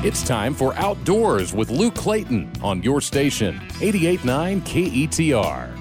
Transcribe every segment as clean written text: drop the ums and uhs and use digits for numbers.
It's time for Outdoors with Luke Clayton on your station, 88.9 KETR.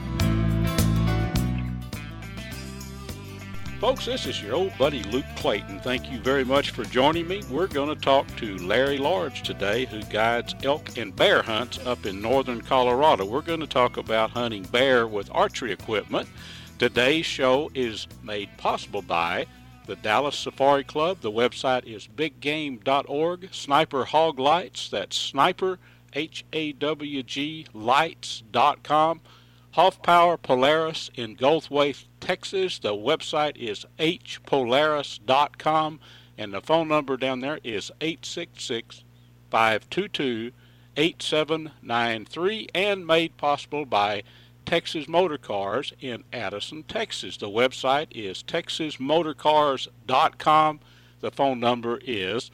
Folks, this is your old buddy Luke Clayton. Thank you very much for joining me. We're going to talk to Larry Large today, who guides elk and bear hunts up in northern Colorado. We're going to talk about hunting bear with archery equipment. Today's show is made possible by the Dallas Safari Club. The website is biggame.org. Sniper Hog Lights, that's Sniper, H-A-W-G, lights.com. Hoff Power Polaris in Goldthwaite, Texas. The website is hpolaris.com, and the phone number down there is 866-522-8793, and made possible by Texas Motor Cars in Addison, Texas. The website is texasmotorcars.com. The phone number is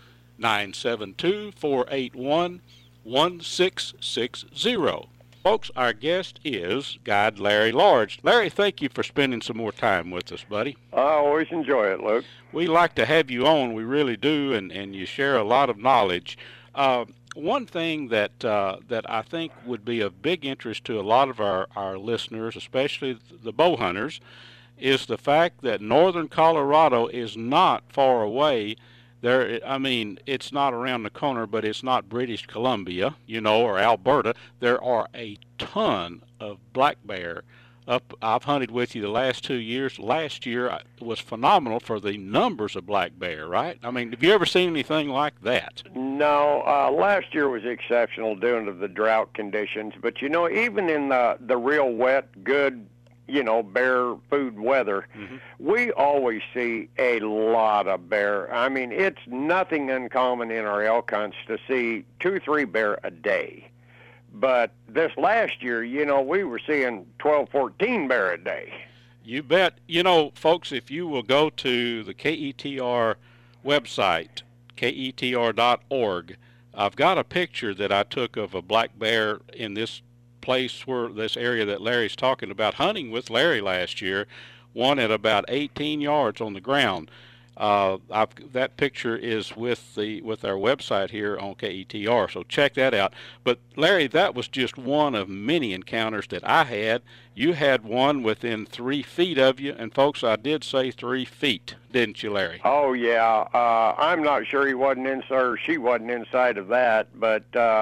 972-481-1660. Folks, our guest is Guide Larry Large. Larry, thank you for spending some more time with us, buddy. I always enjoy it, Luke. We like to have you on. We really do, and you share a lot of knowledge. One thing that I think would be of big interest to a lot of our listeners, especially the bow hunters, is the fact that northern Colorado is not far away. It's not around the corner, but it's not British Columbia, or Alberta. There are a ton of black bear up. I've hunted with you the last 2 years. Last year was phenomenal for the numbers of black bear, right? I mean, have you ever seen anything like that? No, last year was exceptional due to the drought conditions. But, even in the real wet, good, bear food weather, we always see a lot of bear. I mean, it's nothing uncommon in our elk hunts to see 2 or 3 bear a day. But this last year, we were seeing 12, 14 bear a day. You bet. Folks, if you will go to the KETR website, KETR.org, I've got a picture that I took of a black bear in this area that Larry's talking about, hunting with Larry last year, one at about 18 yards on the ground. That picture is with our website here on KETR, so check that out. But Larry, that was just one of many encounters that I had. You had one within 3 feet of you, and folks, I did say 3 feet, didn't you, Larry? Oh yeah, I'm not sure he wasn't inside or she wasn't inside of that, but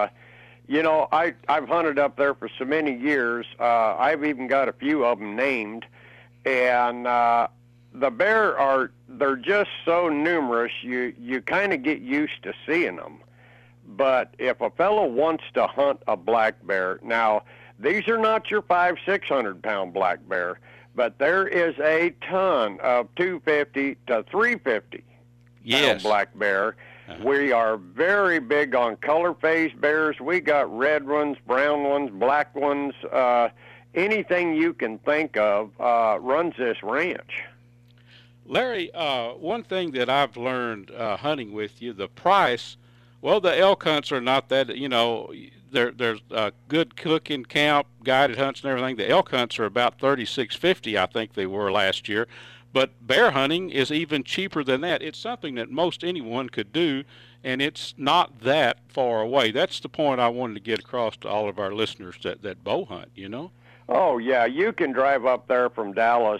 I've hunted up there for so many years. I've even got a few of them named, and the bear they're just so numerous, you kind of get used to seeing them. But if a fellow wants to hunt a black bear, now these are not your 500-600 pound black bear, but there is a ton of 250 to 350 pound black bear. We are very big on color phase bears. We got red ones, brown ones, black ones. Anything you can think of runs this ranch. Larry, one thing that I've learned hunting with you, the price, well, the elk hunts are not that, there's a good cooking camp, guided hunts and everything. The elk hunts are about $36.50, I think they were last year. But bear hunting is even cheaper than that. It's something that most anyone could do, and it's not that far away. That's the point I wanted to get across to all of our listeners that bow hunt, Oh, yeah, you can drive up there from Dallas.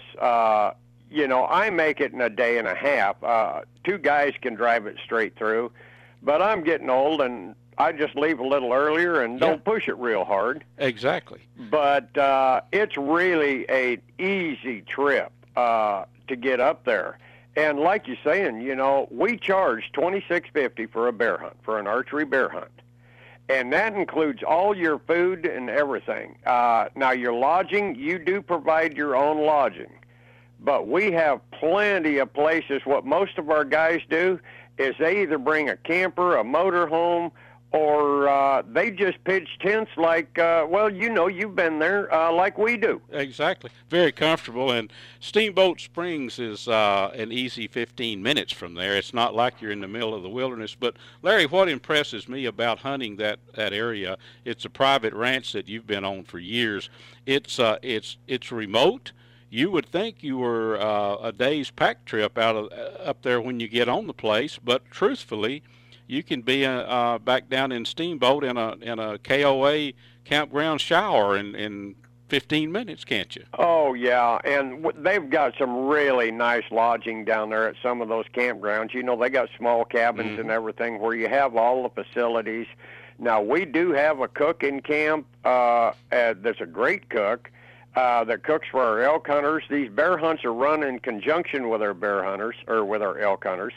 I make it in a day and a half. 2 guys can drive it straight through. But I'm getting old, and I just leave a little earlier and don't push it real hard. Exactly. But it's really an easy trip to get up there. And like you're saying, we charge $26.50 for a bear hunt, for an archery bear hunt. And that includes all your food and everything. Now, your lodging, you do provide your own lodging. But we have plenty of places. What most of our guys do is they either bring a camper, a motorhome, or they just pitch tents like, you've been there, like we do. Exactly. Very comfortable. And Steamboat Springs is an easy 15 minutes from there. It's not like you're in the middle of the wilderness. But, Larry, what impresses me about hunting that area, it's a private ranch that you've been on for years. It's remote. You would think you were a day's pack trip up there when you get on the place, but truthfully, you can be back down in Steamboat in a KOA campground shower in 15 minutes, can't you? Oh, yeah, and they've got some really nice lodging down there at some of those campgrounds. You know, they got small cabins and everything where you have all the facilities. Now, we do have a cook in camp. There's a great cook that cooks for our elk hunters. These bear hunts are run in conjunction with our bear hunters, or with our elk hunters.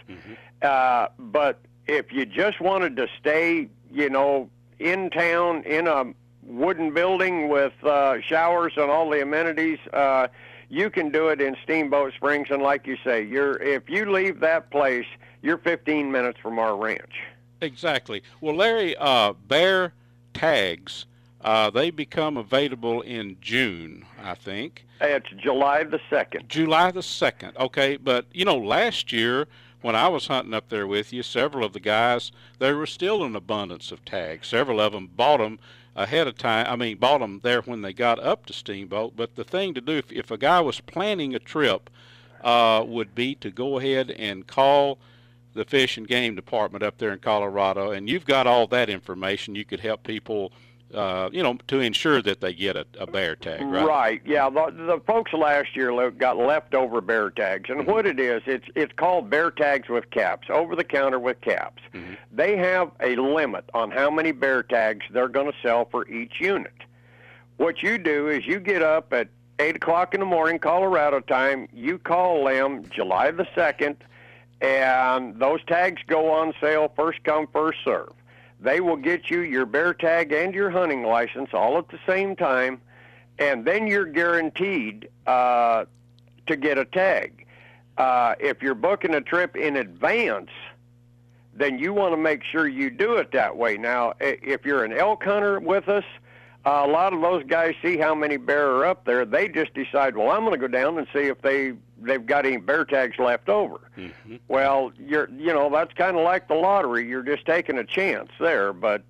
But if you just wanted to stay, you know, in town in a wooden building with showers and all the amenities, you can do it in Steamboat Springs. And like you say, if you leave that place, you're 15 minutes from our ranch. Exactly. Well, Larry, bear tags, they become available in June, I think. It's July the 2nd. July the 2nd, okay. But, you know, last year when I was hunting up there with you, several of the guys, there was still an abundance of tags. Several of them bought them ahead of time. I mean, bought them there when they got up to Steamboat. But the thing to do, if a guy was planning a trip, would be to go ahead and call the Fish and Game Department up there in Colorado, and you've got all that information. You could help people, you know, to ensure that they get a bear tag, right? Right, yeah. The folks last year got leftover bear tags, and what it is, it's called bear tags with caps, over-the-counter with caps. They have a limit on how many bear tags they're going to sell for each unit. What you do is you get up at 8 o'clock in the morning, Colorado time, you call them July the 2nd, and those tags go on sale first come, first serve. They will get you your bear tag and your hunting license all at the same time, and then you're guaranteed to get a tag. If you're booking a trip in advance, then you want to make sure you do it that way. Now, if you're an elk hunter with us, a lot of those guys see how many bear are up there. They just decide, well, I'm going to go down and see if they've got any bear tags left over. Well, you know, that's kind of like the lottery. You're just taking a chance there. But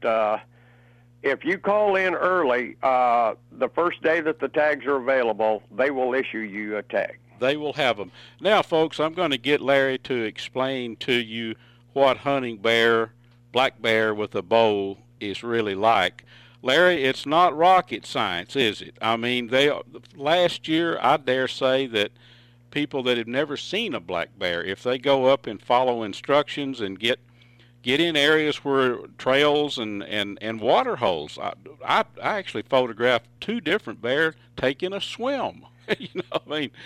if you call in early, the first day that the tags are available, they will issue you a tag. They will have them. Now, folks, I'm going to get Larry to explain to you what hunting bear, black bear with a bow is really like. Larry, it's not rocket science, is it? I mean, last year, I dare say that people that have never seen a black bear, if they go up and follow instructions and get in areas where trails and water holes, I actually photographed 2 different bears taking a swim. You know, I mean,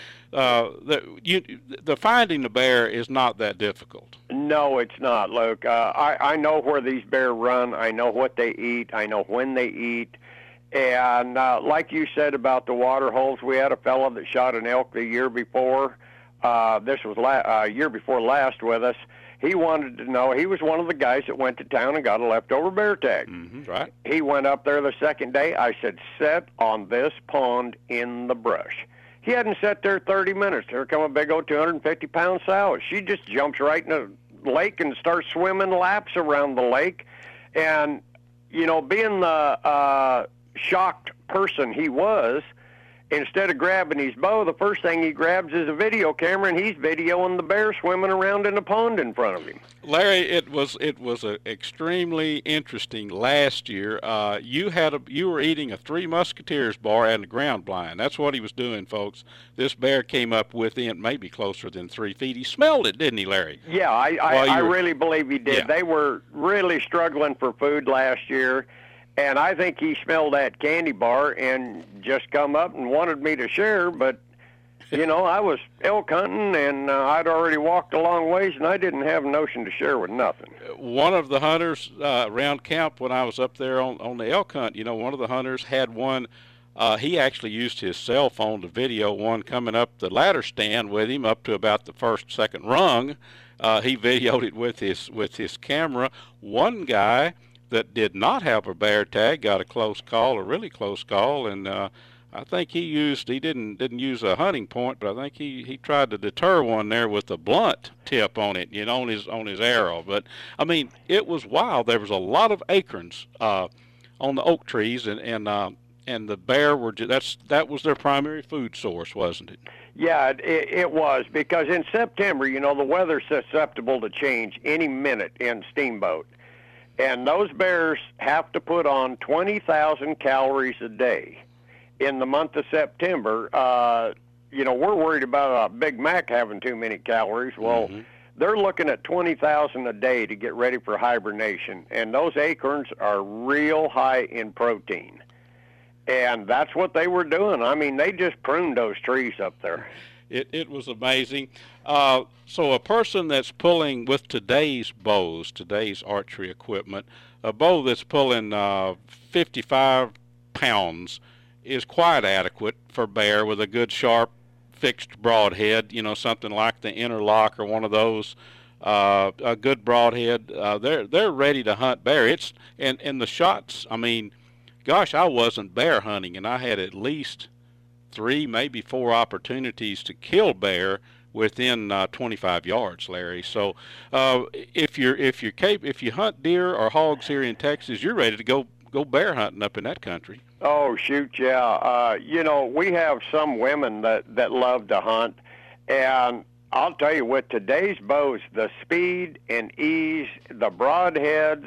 the finding the bear is not that difficult. No, it's not, Luke. I know where these bear run. I know what they eat. I know when they eat. And like you said about the water holes, we had a fellow that shot an elk the year before. This was year before last with us. He wanted to know. He was one of the guys that went to town and got a leftover bear tag. Right. He went up there the second day. I said, set on this pond in the brush. He hadn't sat there 30 minutes. There come a big old 250-pound sow. She just jumps right in the lake and starts swimming laps around the lake. And, you know, being the shocked person he was, instead of grabbing his bow, the first thing he grabs is a video camera, and he's videoing the bear swimming around in a pond in front of him. Larry, it was extremely interesting last year. You were eating a Three Musketeers bar and a ground blind. That's what he was doing, folks. This bear came up within maybe closer than 3 feet. He smelled it, didn't he, Larry? Yeah, I really believe he did. Yeah. They were really struggling for food last year. And I think he smelled that candy bar and just come up and wanted me to share. But, you know, I was elk hunting, and I'd already walked a long ways, and I didn't have a notion to share with nothing. One of the hunters around camp when I was up there on the elk hunt, you know, one of the hunters had one. He actually used his cell phone to video one coming up the ladder stand with him up to about the second rung. He videoed it with his camera. One guy that did not have a bear tag got a really close call, and I think he didn't use a hunting point, but I think he tried to deter one there with a blunt tip on it, you know, on his arrow. But I mean, it was wild. There was a lot of acorns on the oak trees, and and the bear that was their primary food source, wasn't it? Yeah, it was, because in September, the weather's susceptible to change any minute in Steamboat. And those bears have to put on 20,000 calories a day in the month of September. We're worried about a Big Mac having too many calories. Well, they're looking at 20,000 a day to get ready for hibernation. And those acorns are real high in protein. And that's what they were doing. I mean, they just pruned those trees up there. It was amazing. So a person that's pulling with today's bows, today's archery equipment, a bow that's pulling 55 pounds is quite adequate for bear with a good sharp fixed broadhead, something like the Interlock or one of those, a good broadhead. They're ready to hunt bear. And the shots, I mean, gosh, I wasn't bear hunting, and I had at least 3, maybe 4 opportunities to kill bear within 25 yards, Larry. So if you hunt deer or hogs here in Texas, you're ready to go bear hunting up in that country. Oh, shoot, yeah. We have some women that love to hunt, and I'll tell you, with today's bows, the speed and ease, the broadheads,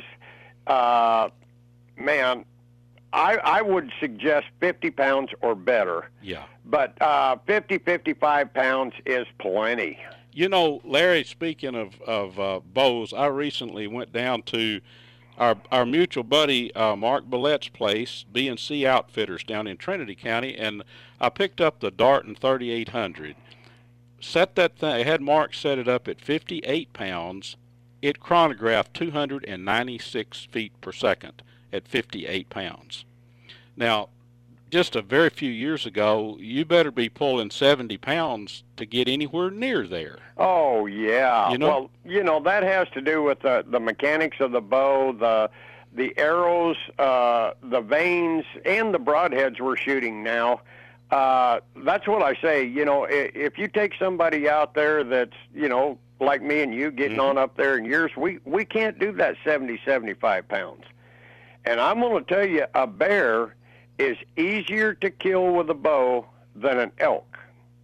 man, I would suggest 50 pounds or better. Yeah. But 50, 55 pounds is plenty. Larry, speaking of bows, I recently went down to our mutual buddy Mark Billet's place, B&C Outfitters down in Trinity County, and I picked up the Darton 3800. Set that thing, I had Mark set it up at 58 pounds. It chronographed 296 feet per second at 58 pounds. Now, just a very few years ago, you better be pulling 70 pounds to get anywhere near there. Oh, yeah. Well, that has to do with the mechanics of the bow, the arrows, the vanes, and the broadheads we're shooting now. That's what I say. If you take somebody out there that's, like me and you getting on up there in years, we can't do that 70, 75 pounds. And I'm going to tell you, a bear is easier to kill with a bow than an elk.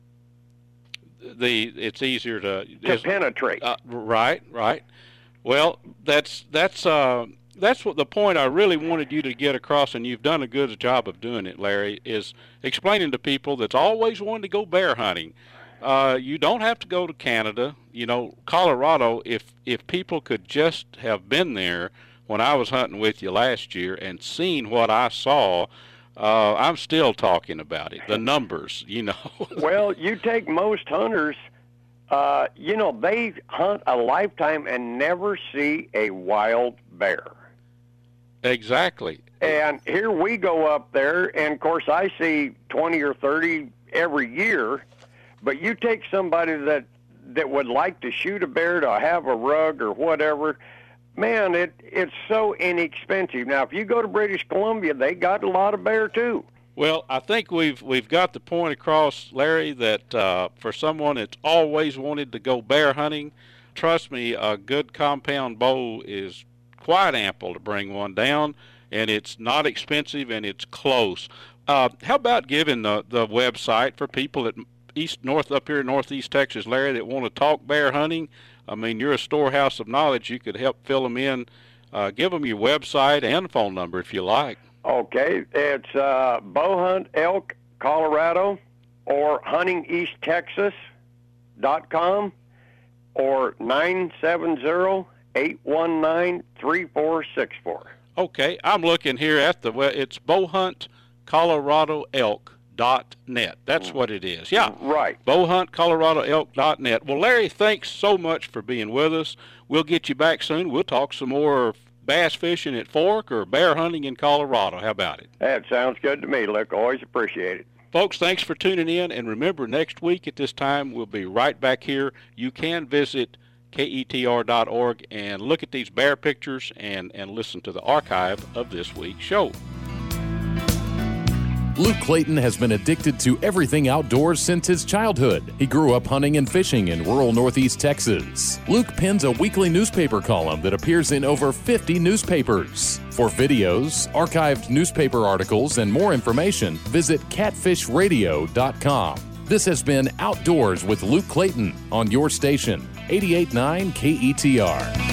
It's easier to penetrate. Right. Well, that's what the point I really wanted you to get across, and you've done a good job of doing it, Larry, is explaining to people that's always wanted to go bear hunting. You don't have to go to Canada. Colorado, if people could just have been there when I was hunting with you last year and seen what I saw, I'm still talking about it, the numbers, Well, you take most hunters, they hunt a lifetime and never see a wild bear. Exactly. And here we go up there, and, of course, I see 20 or 30 every year, but you take somebody that would like to shoot a bear, to have a rug or whatever, man, it's so inexpensive. Now, if you go to British Columbia, they got a lot of bear too. Well, I think we've got the point across, Larry, that for someone that's always wanted to go bear hunting, trust me, a good compound bow is quite ample to bring one down, and it's not expensive, and it's close. How about giving the website for people that up here in Northeast Texas, Larry, that want to talk bear hunting? I mean, you're a storehouse of knowledge. You could help fill them in. Give them your website and phone number if you like. Okay. It's Bowhunt Elk, Colorado, or huntingeasttexas.com, or 970-819-3464. Okay. I'm looking here at it's bowhuntcoloradoelk.net. That's what it is. Yeah. Right. bowhuntcoloradoelk.net. Well, Larry, thanks so much for being with us. We'll get you back soon. We'll talk some more bass fishing at Fork or bear hunting in Colorado. How about it? That sounds good to me, Luke. Always appreciate it. Folks, thanks for tuning in. And remember, next week at this time, we'll be right back here. You can visit KETR.org and look at these bear pictures and listen to the archive of this week's show. Luke Clayton has been addicted to everything outdoors since his childhood. He grew up hunting and fishing in rural Northeast Texas. Luke pens a weekly newspaper column that appears in over 50 newspapers. For videos, archived newspaper articles, and more information, visit catfishradio.com. This has been Outdoors with Luke Clayton on your station, 88.9 KETR.